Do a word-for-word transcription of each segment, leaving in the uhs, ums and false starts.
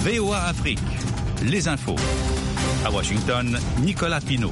V O A Afrique, les infos. À Washington, Nicolas Pinault.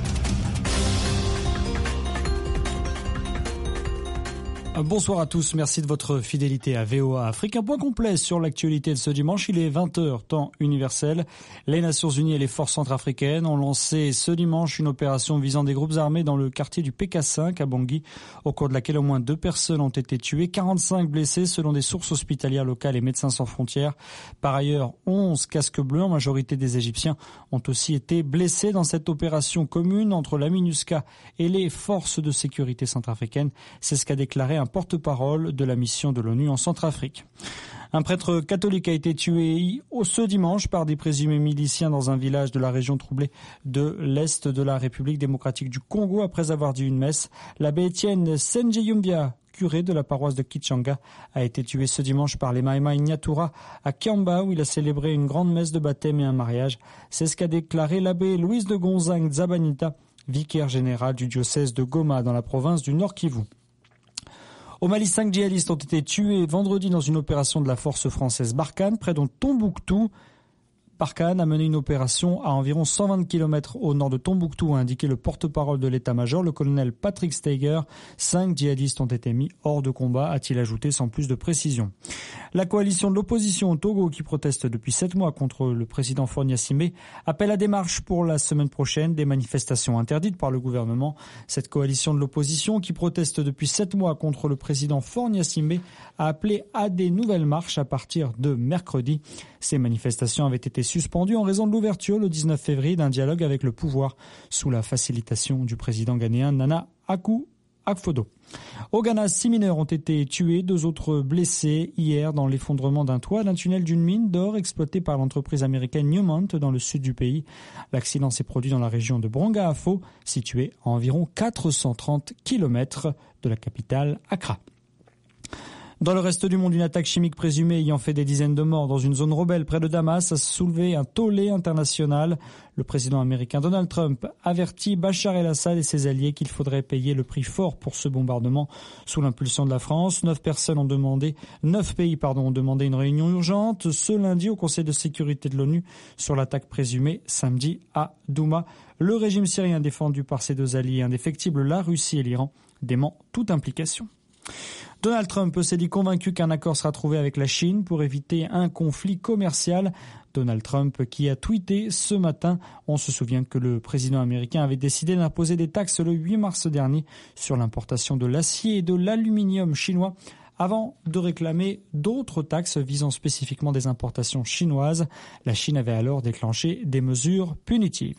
Bonsoir à tous, merci de votre fidélité à V O A Afrique. Un point complet sur l'actualité de ce dimanche, il est vingt heures, temps universel. Les Nations Unies et les forces centrafricaines ont lancé ce dimanche une opération visant des groupes armés dans le quartier du P K cinq à Bangui, au cours de laquelle au moins deux personnes ont été tuées, quarante-cinq blessés selon des sources hospitalières locales et Médecins sans frontières. Par ailleurs, onze casques bleus, en majorité des Égyptiens, ont aussi été blessés dans cette opération commune entre la MINUSCA et les forces de sécurité centrafricaines. C'est ce qu'a déclaré un porte-parole de la mission de l'ONU en Centrafrique. Un prêtre catholique a été tué ce dimanche par des présumés miliciens dans un village de la région troublée de l'Est de la République démocratique du Congo après avoir dit une messe. L'abbé Étienne Senjeyumbia, curé de la paroisse de Kichanga, a été tué ce dimanche par les Maïmaï Nyatura à Kiamba où il a célébré une grande messe de baptême et un mariage. C'est ce qu'a déclaré l'abbé Louis de Gonzague Zabanita, vicaire général du diocèse de Goma dans la province du Nord Kivu. Au Mali, cinq djihadistes ont été tués vendredi dans une opération de la force française Barkhane, près de Tombouctou. Barkhane a mené une opération à environ cent vingt kilomètres au nord de Tombouctou, a indiqué le porte-parole de l'état-major, le colonel Patrick Steiger. Cinq djihadistes ont été mis hors de combat, a-t-il ajouté sans plus de précision. La coalition de l'opposition au Togo, qui proteste depuis sept mois contre le président Faure Gnassingbé, appelle à des marches pour la semaine prochaine, des manifestations interdites par le gouvernement. Cette coalition de l'opposition, qui proteste depuis sept mois contre le président Faure Gnassingbé, a appelé à des nouvelles marches à partir de mercredi. Ces manifestations avaient été suspendues en raison de l'ouverture le dix-neuf février d'un dialogue avec le pouvoir sous la facilitation du président ghanéen Nana Akufo-Addo. Au Ghana, six mineurs ont été tués, deux autres blessés hier dans l'effondrement d'un toit d'un tunnel d'une mine d'or exploitée par l'entreprise américaine Newmont dans le sud du pays. L'accident s'est produit dans la région de Branga-Afo, située à environ quatre cent trente kilomètres de la capitale Accra. Dans le reste du monde, une attaque chimique présumée ayant fait des dizaines de morts dans une zone rebelle près de Damas a soulevé un tollé international. Le président américain Donald Trump avertit Bachar el-Assad et ses alliés qu'il faudrait payer le prix fort pour ce bombardement sous l'impulsion de la France. Neuf personnes ont demandé, neuf pays, pardon, ont demandé une réunion urgente ce lundi au Conseil de sécurité de l'ONU sur l'attaque présumée samedi à Douma. Le régime syrien défendu par ses deux alliés indéfectibles, la Russie et l'Iran, dément toute implication. Donald Trump s'est dit convaincu qu'un accord sera trouvé avec la Chine pour éviter un conflit commercial. Donald Trump qui a tweeté ce matin, on se souvient que le président américain avait décidé d'imposer des taxes le huit mars dernier sur l'importation de l'acier et de l'aluminium chinois avant de réclamer d'autres taxes visant spécifiquement des importations chinoises. La Chine avait alors déclenché des mesures punitives.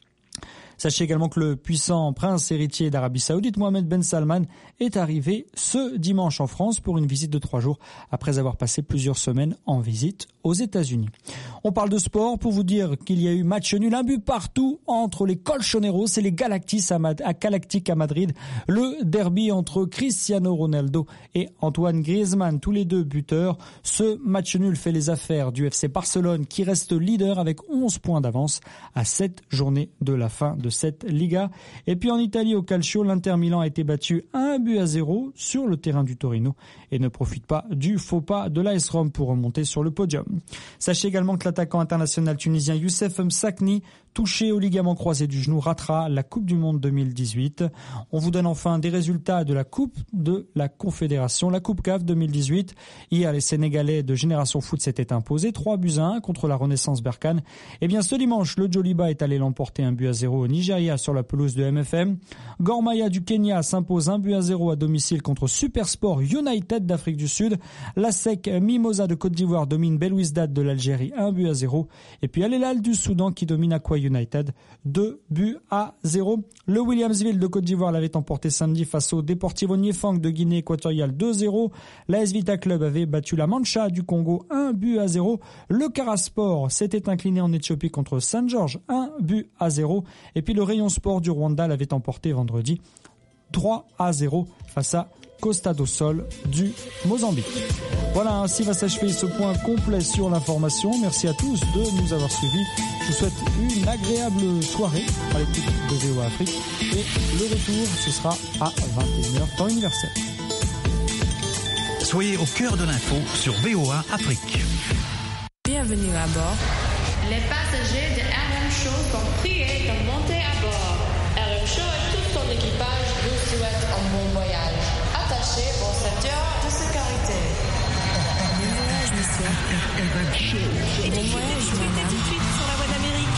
Sachez également que le puissant prince héritier d'Arabie Saoudite, Mohammed Ben Salman, est arrivé ce dimanche en France pour une visite de trois jours après avoir passé plusieurs semaines en visite aux États-Unis. On parle de sport pour vous dire qu'il y a eu match nul, un but partout entre les Colchoneros et les Galactiques à, Mad- à Galactic à Madrid. Le derby entre Cristiano Ronaldo et Antoine Griezmann, tous les deux buteurs. Ce match nul fait les affaires du F C Barcelone qui reste leader avec onze points d'avance à sept journées de la fin de cette Liga. Et puis en Italie, au Calcio, l'Inter Milan a été battu un but à zéro sur le terrain du Torino et ne profite pas du faux pas de l'A S Rome pour remonter sur le podium. Sachez également que l'attaquant international tunisien Youssef Msakni, touché au ligament croisé du genou, ratera la Coupe du Monde deux mille dix-huit. On vous donne enfin des résultats de la Coupe de la Confédération, la Coupe C A F deux mille dix-huit. Hier, les Sénégalais de Génération Foot s'étaient imposés trois buts à un contre la Renaissance Berkane. Et bien ce dimanche, le Djoliba est allé l'emporter un but à zéro au Nigeria sur la pelouse de M F M. Gor Mahia du Kenya s'impose un but à zéro à domicile contre Supersport United d'Afrique du Sud. La S E C Mimosa de Côte d'Ivoire domine Belouizdad de l'Algérie un but à zéro. Et puis Al Hilal du Soudan qui domine Aqua United deux buts à zéro. Le Williamsville de Côte d'Ivoire l'avait emporté samedi face au Deportivo Niefang de Guinée équatoriale deux zéro. L'A S Vita Club avait battu la Mancha du Congo un but à zéro. Le Karasport s'était incliné en Éthiopie contre Saint George un but à zéro. Et puis le Rayon Sport du Rwanda l'avait emporté vendredi trois à zéro face à Costa do Sol du Mozambique. Voilà, ainsi va s'achever ce point complet sur l'information. Merci à tous de nous avoir suivis. Je vous souhaite une agréable soirée à l'écoute de V O A Afrique. Et le retour, ce sera à vingt et une heures, temps universel. Soyez au cœur de l'info sur V O A Afrique. Bienvenue à bord. Les passagers de R M Show sont priés de monter à bord. R M Show et tout son équipage vous souhaitent un bon voyage. Attachez vos ceintures de sécurité. Bon voyage, monsieur. R M Show. Bon voyage, madame. Tout de suite sur la voie d'Amérique.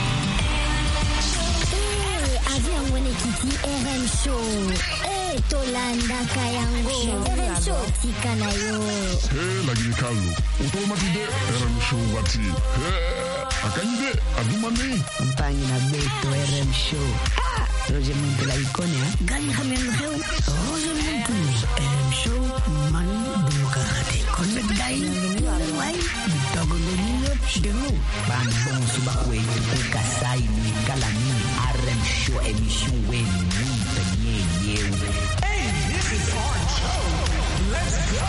Eh, avion Wenekiti R M Show. Eh, Tolanda Kayango. R M Show Tikanayo. Eh, lagi ni Carlo. Otomati de R M Show wati. Eh. Akanyide, adumani. Mpangi na beto R M Show. Ah, Roger Muntu la ikone ha. Gali hamen heu. Roger Muntu. R M Show man bumukakate. Konbet dai. Wai. Bitogo loniyo. Demu. Ban bon subakwe. Kasai ni galani. R M Show emission wen. Penye yew. Hey, this is our show. Let's go.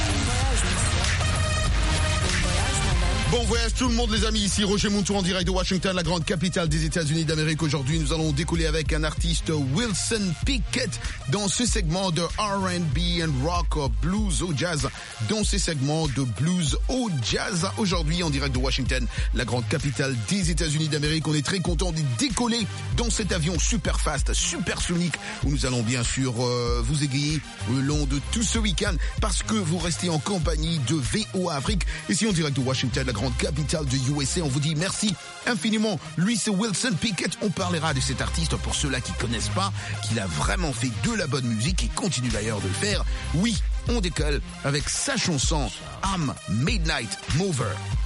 Bon voyage tout le monde les amis, ici Roger Montour en direct de Washington, la grande capitale des États-Unis d'Amérique. Aujourd'hui, nous allons décoller avec un artiste Wilson Pickett dans ce segment de R and B and rock, blues au jazz, dans ce segment de blues au jazz. Aujourd'hui, en direct de Washington, la grande capitale des États-Unis d'Amérique. On est très content de décoller dans cet avion super fast, super sonique, où nous allons bien sûr euh, vous égayer le long de tout ce week-end parce que vous restez en compagnie de V O A Afrique. Ici en direct de Washington, la grande capitale de U S A. On vous dit merci infiniment. Lui, c'est Wilson Pickett. On parlera de cet artiste pour ceux-là qui connaissent pas, qu'il a vraiment fait de la bonne musique et continue d'ailleurs de le faire. Oui, on décolle avec sa chanson I'm Midnight Mover.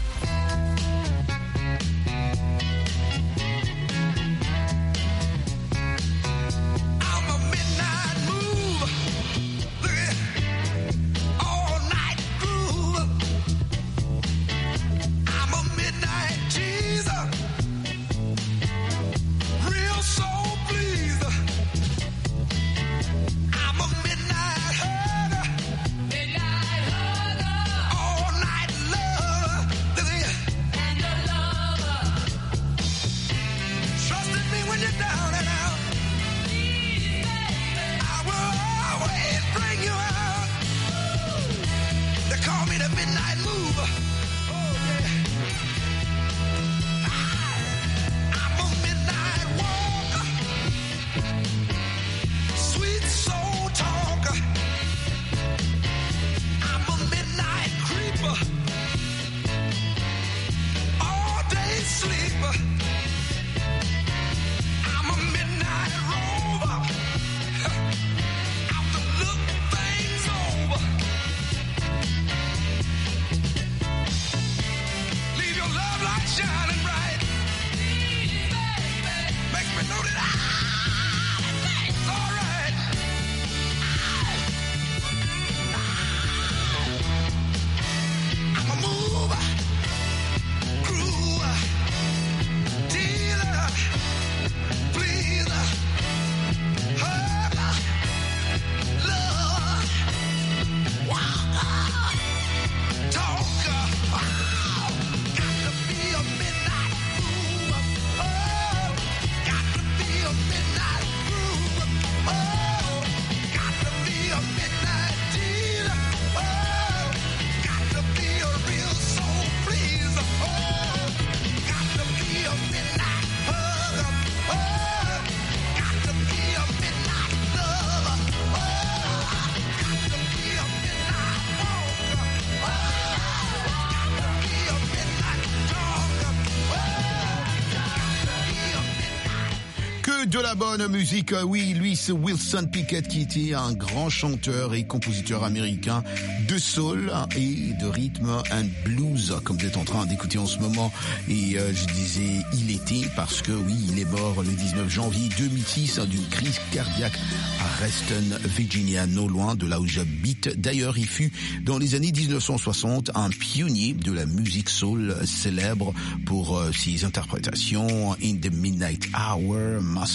De la bonne musique, oui, lui c'est Wilson Pickett qui était un grand chanteur et compositeur américain de soul et de rythme and blues comme vous êtes en train d'écouter en ce moment. Et euh, je disais il était parce que oui, il est mort le dix-neuf janvier deux mille six d'une crise cardiaque à Reston, Virginia, non loin de là où j'habite. D'ailleurs, il fut dans les années dix-neuf cent soixante un pionnier de la musique soul célèbre pour euh, ses interprétations In the Midnight Hour, Master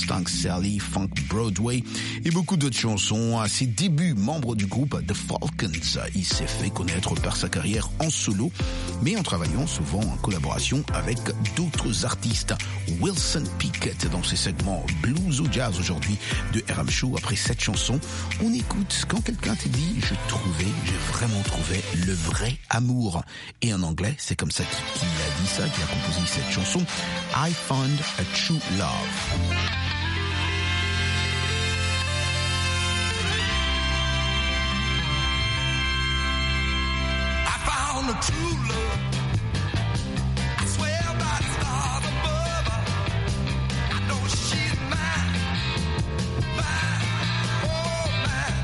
Mustang Sally, Funk Broadway et beaucoup d'autres chansons. À ses débuts, membre du groupe The Falcons, il s'est fait connaître par sa carrière en solo, mais en travaillant souvent en collaboration avec d'autres artistes. Wilson Pickett dans ses segments blues ou jazz aujourd'hui de R M Show. Après cette chanson, on écoute quand quelqu'un te dit « je trouvais, j'ai vraiment trouvé le vrai amour ». Et en anglais, c'est comme ça qu'il a dit ça, qu'il a composé cette chanson « I found a true love ». The true love, I swear by the stars above her, I know she's mine, mine, oh mine.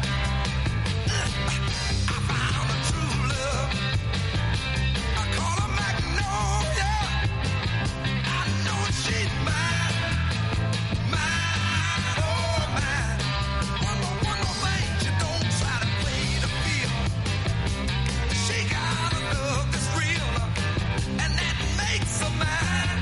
I found a true love, I call her Magnolia, I know she's mine, mine, oh mine. One more, one more thing, she don't try to play the field, she got that's real, and that makes her mine,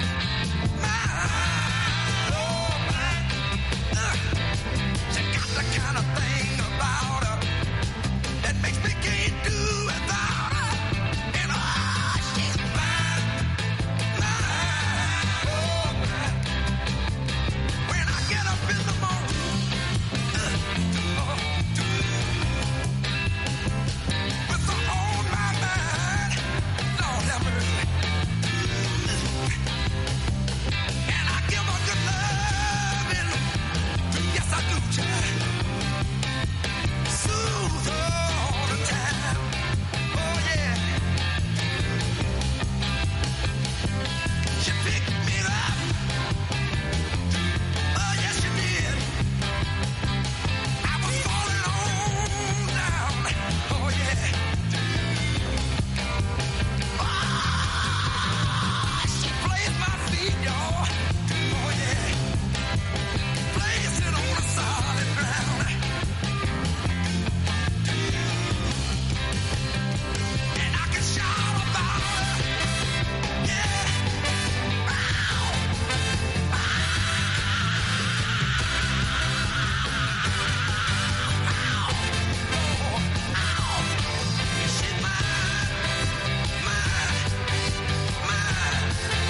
mine, oh mine. Uh, she got the kind of thing about her that makes me can't do without her. And ah, oh, she's mine, mine, oh mine. When I get up in the morning, uh, oh, with her on my mind. Lord have mercy. And I give her good loving. Yes, I do, child. Soothe her all the time. Oh, yeah. She picked me up. Oh, yes, she did. I was falling on down. Oh, yeah. She plays my feet, y'all. Oh, yeah. Plays it on a solid ground. And I can shout about her. Yeah. Ow. Ow. Ow. She's mine, mine, mine.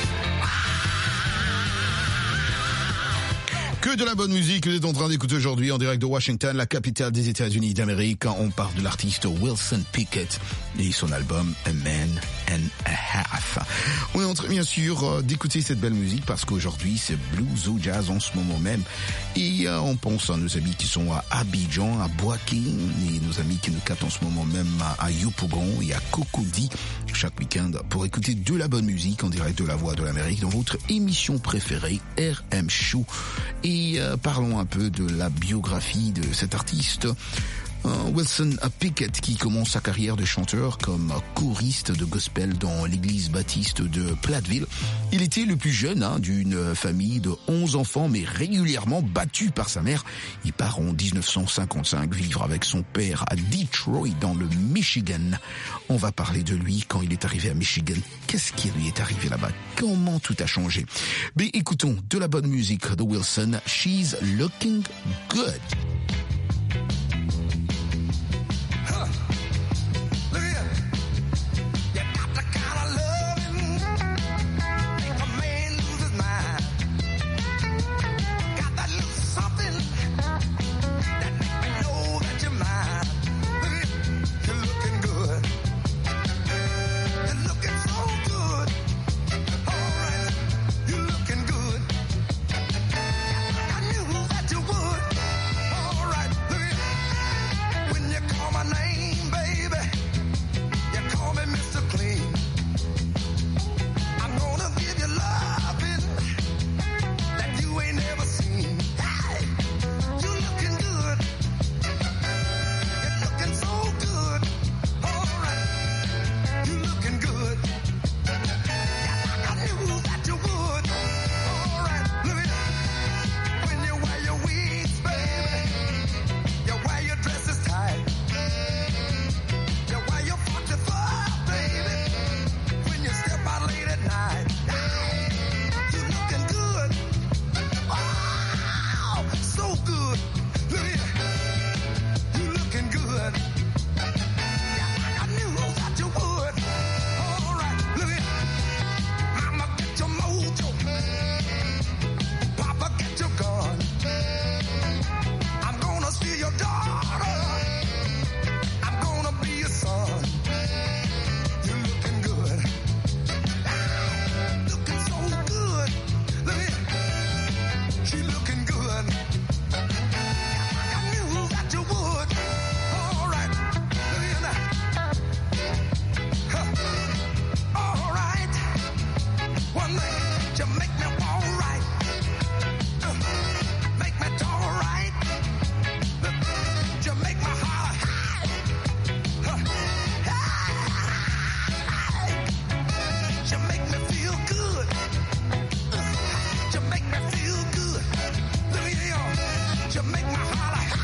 Que de la bonne musique, vous êtes en train d'écouter aujourd'hui en direct de Washington, la capitale des États-Unis d'Amérique. On parle de l'artiste Wilson Pickett et son album A Man and a Half. On est en train bien sûr d'écouter cette belle musique parce qu'aujourd'hui c'est blues ou jazz en ce moment même. Et euh, on pense à nos amis qui sont à Abidjan, à Boaké, et nos amis qui nous captent en ce moment même à, à Yopougon et à Cocody chaque week-end pour écouter de la bonne musique en direct de la Voix de l'Amérique dans votre émission préférée R M Show. Et euh, parlons un peu de la biographie de cet artiste. Wilson Pickett qui commence sa carrière de chanteur comme choriste de gospel dans l'église baptiste de Platteville. Il était le plus jeune hein, d'une famille de onze enfants mais régulièrement battu par sa mère. Il part en dix-neuf cent cinquante-cinq vivre avec son père à Detroit dans le Michigan. On va parler de lui quand il est arrivé à Michigan. Qu'est-ce qui lui est arrivé là-bas? Comment tout a changé? Mais écoutons de la bonne musique de Wilson. She's Looking Good. That you would. one thing, you make me all right. Uh, make me all right. Uh, you make my heart high. Uh, high. You make me feel good. Uh, you make me feel good. Look at you. You make my heart high.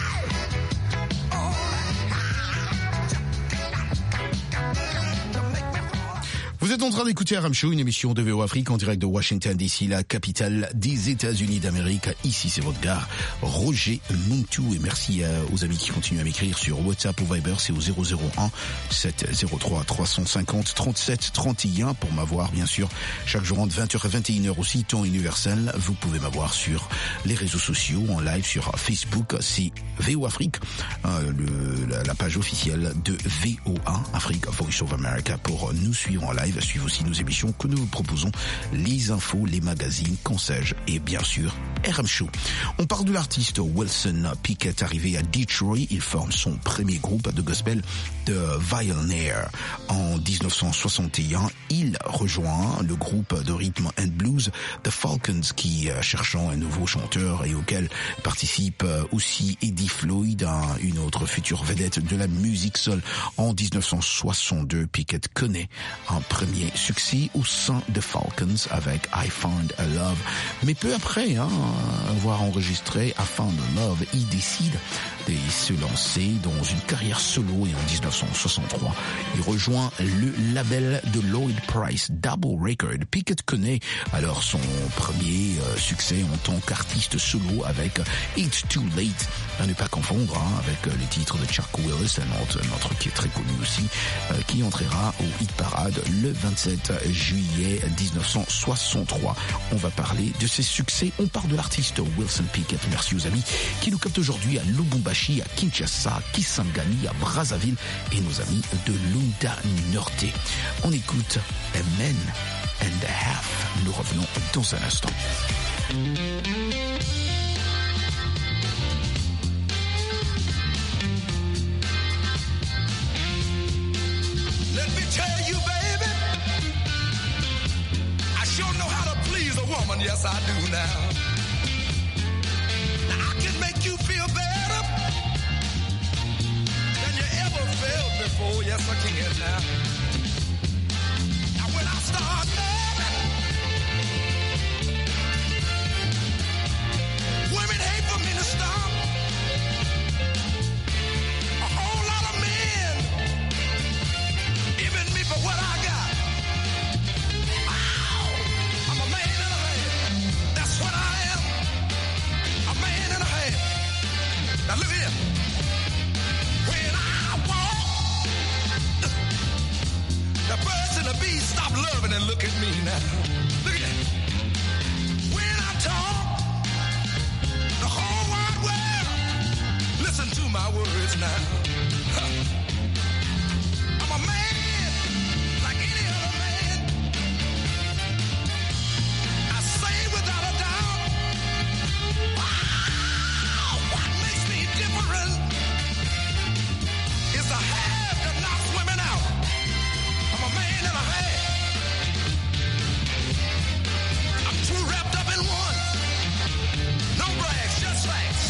Vous êtes en train d'écouter R M Show, une émission de V O Afrique en direct de Washington D C, la capitale des États-Unis d'Amérique. Ici, c'est votre gars, Roger Muntu. Et merci aux amis qui continuent à m'écrire sur WhatsApp ou Viber. C'est au zéro zéro un sept zéro trois trois cinq zéro trente-sept trente et un pour m'avoir, bien sûr, chaque jour entre vingt heures et vingt et une heures aussi, temps universel. Vous pouvez m'avoir sur les réseaux sociaux, en live sur Facebook. C'est V O Afrique, euh, le, la, la page officielle de V O A, Afrique Voice of America, pour nous suivre en live. Suivez aussi nos émissions que nous vous proposons, les infos, les magazines, qu'en sais-je, et bien sûr, R M Show. On parle de l'artiste Wilson Pickett, arrivé à Detroit. Il forme son premier groupe de gospel, de Violinaire. En dix-neuf cent soixante et un, il rejoint le groupe de rhythm and blues The Falcons, qui, cherchant un nouveau chanteur et auquel participe aussi Eddie Floyd, une autre future vedette de la musique soul. En dix-neuf cent soixante-deux, Pickett connaît un premier succès au sein de Falcons avec I Found a Love. Mais peu après hein, avoir enregistré I Found a Love, il décide de se lancer dans une carrière solo et en dix-neuf cent soixante-trois, il rejoint le label de Lloyd Price, Double Record. Pickett connaît alors son premier euh, succès en tant qu'artiste solo avec It's Too Late, à ne pas confondre hein, avec euh, les titres de Chuck Willis, un autre, un autre qui est très connu aussi, euh, qui entrera au hit parade le vingt-sept juillet dix-neuf cent soixante-trois. On va parler de ses succès. On parle de l'artiste Wilson Pickett. Merci aux amis qui nous captent aujourd'hui à Lubumbashi, à Kinshasa, Kisangani, à Brazzaville et nos amis de Lunda Norte. On écoute A Man and a Half. Nous revenons dans un instant. Let me tell you, baby, I sure know how to please a woman, yes I do now. Now I can make you feel better than you ever felt before, yes I can now. Now when I start loving, women hate for me to stop. A whole lot of men giving me for what I got. Wow, I'm a man and a half. That's what I am. A man and a half. Now look here. When I walk, the birds and the bees stop loving and look at me now. Look at that. When I talk, the whole wide world listen to my words now. I'm a man like any other man. I say without a doubt, wow, what makes me different is the half that knocks women out. I'm a man and a half. I'm too wrapped up in one. No brags, just facts.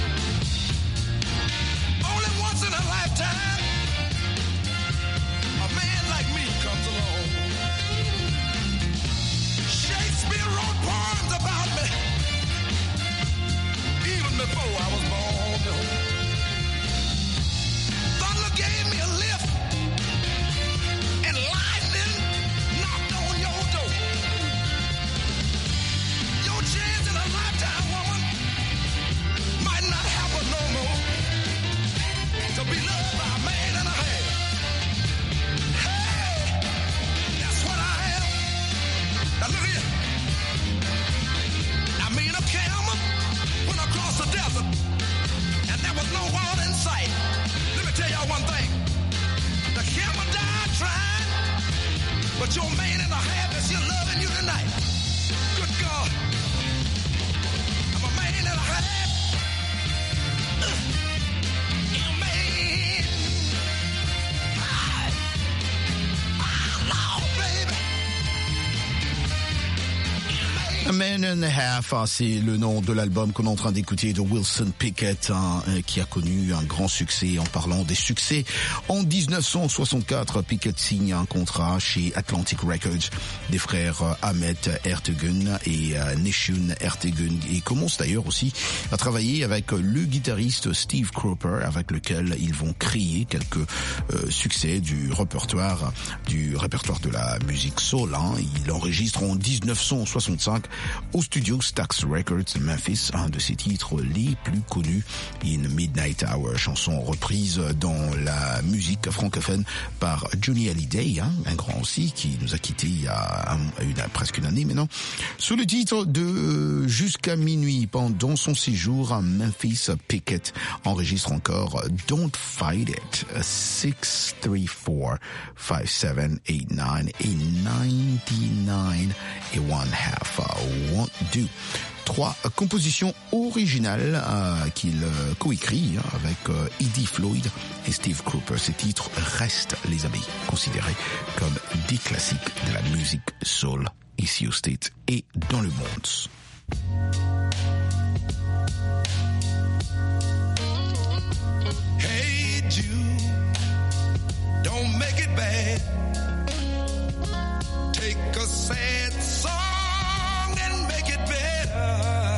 Only once in a lifetime, a man like me comes along. Shakespeare wrote poems about me, even before I was born. No. Thunder gave me a lift, and lightning knocked on your door. Your chance in a lifetime, woman, might not happen no more. To be loved by a man and a half. Hey, that's what I am. Now look here. I mean a camel went across the desert, and there was no water in sight. Let me tell y'all one thing. The camel died trying, but your man and a half is here loving you tonight. Good God. I'm a man and a half. You man. Ah, Lord, baby. A Man and a Half, hein, c'est le nom de l'album qu'on est en train d'écouter de Wilson Pickett, hein, qui a connu un grand succès. En parlant des succès, en dix-neuf cent soixante-quatre, Pickett signe un contrat chez Atlantic Records des frères Ahmet Ertegun et euh, Nishun Ertegun, et commence d'ailleurs aussi à travailler avec le guitariste Steve Cropper, avec lequel ils vont créer quelques euh, succès du répertoire du répertoire de la musique soul. Hein. Il enregistre en dix-neuf cent soixante-cinq au studio Stax Records de Memphis un de ses titres les plus connus, In Midnight Hour, chanson reprise dans la musique francophone par Johnny Hallyday, hein, un grand aussi, qui nous a quittés il y a une, presque une année maintenant, sous le titre de euh, Jusqu'à minuit. Pendant son séjour à Memphis, Pickett enregistre encore Don't Fight It, six three four, five seven eight nine et ninety-nine et one half, uh, won't do. Trois compositions originales euh, qu'il euh, coécrit hein, avec euh, Eddie Floyd et Steve Cropper. Ces titres restent, les amis, considérés comme des classiques de la musique soul ici au States et dans le monde. Hey Jude, don't make it bad. Take a sad song and make it better.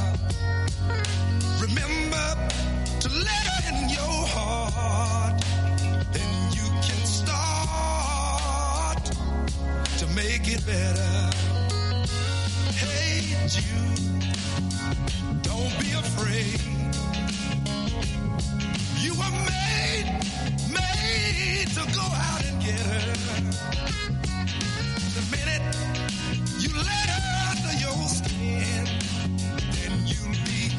Remember to let her in your heart. Then you can start to make it better. Hey Jude, don't be afraid. You were made, made to go out and get her. The minute you let her under your skin, then you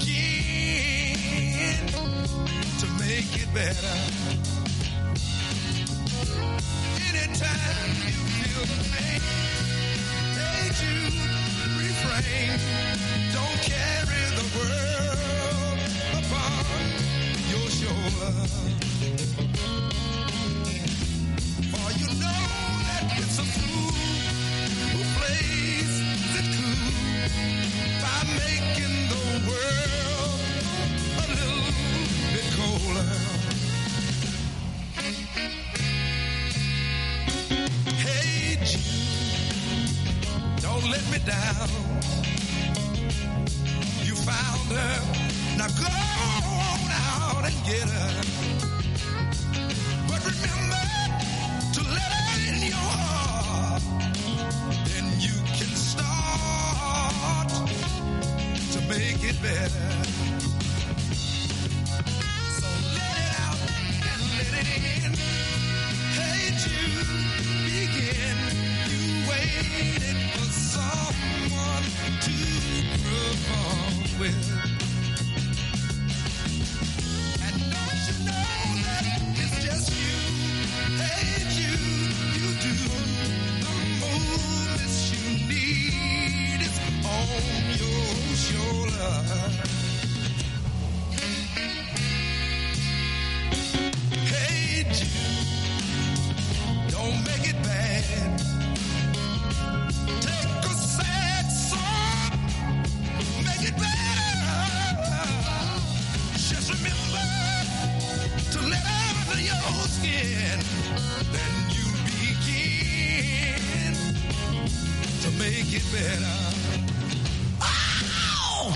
begin to make it better. Anytime you feel the pain, hey Jude, refrain. Don't carry the world upon your shoulder. For you know that it's a fool who plays it cool by making the world a little bit colder. Hey Jude, don't let me down. You found her, now go on out and get her. But remember to let her in your heart. Then you can start to make it better. So let it out and let it in. Hey Jude, begin. You waited for someone to perform with. And don't you know that it's just you? Hey Jude, you do the movements you need is on your shoulder. Hey Jude, don't make it bad. Take a sad song, make it better. Just remember to let out of your skin. Then you begin to make it better. Ow!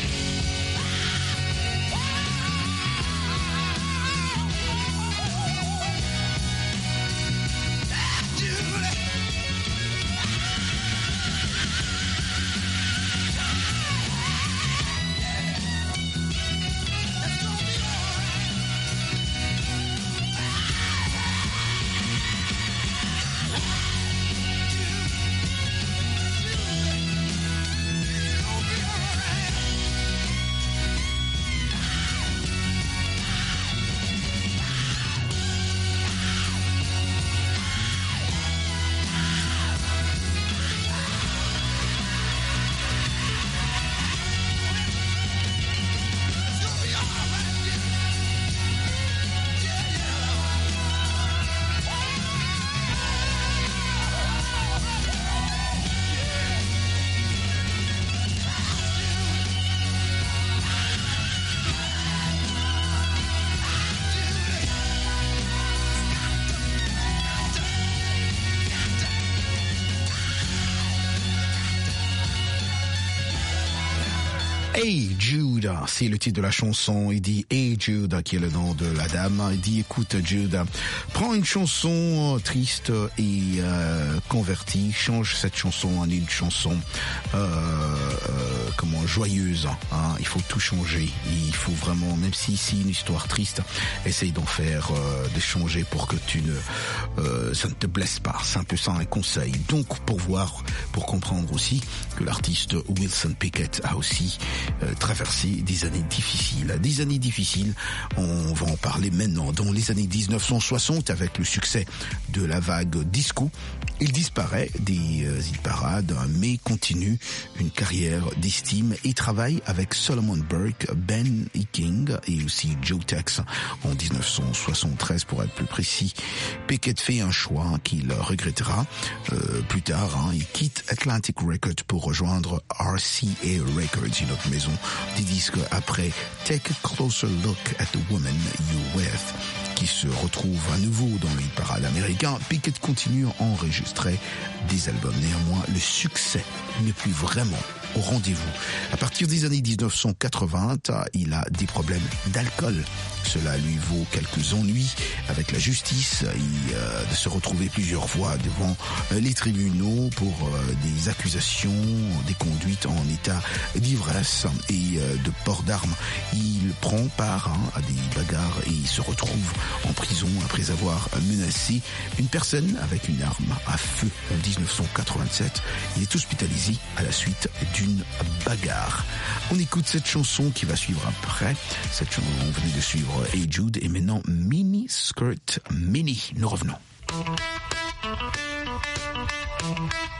Hey Jude, c'est le titre de la chanson. Il dit Hey Jude, qui est le nom de la dame. Il dit écoute Jude, prends une chanson triste et euh, convertie, change cette chanson en une chanson euh, euh, comment joyeuse. Hein. Il faut tout changer. Il faut vraiment, même si c'est une histoire triste, essaye d'en faire, euh, de changer pour que tu ne, euh, ça ne te blesse pas. C'est un peu ça un conseil. Donc pour voir, pour comprendre aussi que l'artiste Wilson Pickett a aussi Euh, traverser des années difficiles. Des années difficiles, on va en parler maintenant. Dans les années dix-neuf cent soixante, avec le succès de la vague disco, il disparaît des euh, hit parades, mais continue une carrière d'estime et travaille avec Solomon Burke, Ben E. King et aussi Joe Tex en dix-neuf cent soixante-treize pour être plus précis. Pickett fait un choix qu'il regrettera euh, plus tard. Hein. Il quitte Atlantic Records pour rejoindre R C A Records, une autre maison des disques après Take a Closer Look at the Woman You With, qui se retrouve à nouveau dans les parades américains. Pickett continue à enregistrer des albums. Néanmoins, le succès n'est plus vraiment au rendez-vous. À partir des années dix-neuf cent quatre-vingts, il a des problèmes d'alcool. Cela lui vaut quelques ennuis avec la justice et euh, de se retrouver plusieurs fois devant euh, les tribunaux pour euh, des accusations, des conduites en état d'ivresse et euh, de port d'armes. Il prend part hein, à des bagarres et il se retrouve en prison après avoir menacé une personne avec une arme à feu en dix-neuf cent quatre-vingt-sept. Il est hospitalisé à la suite d'une bagarre. On écoute cette chanson qui va suivre après. Cette chanson, on venait de suivre Hey Jude et maintenant Mini Skirt Mini. Nous revenons.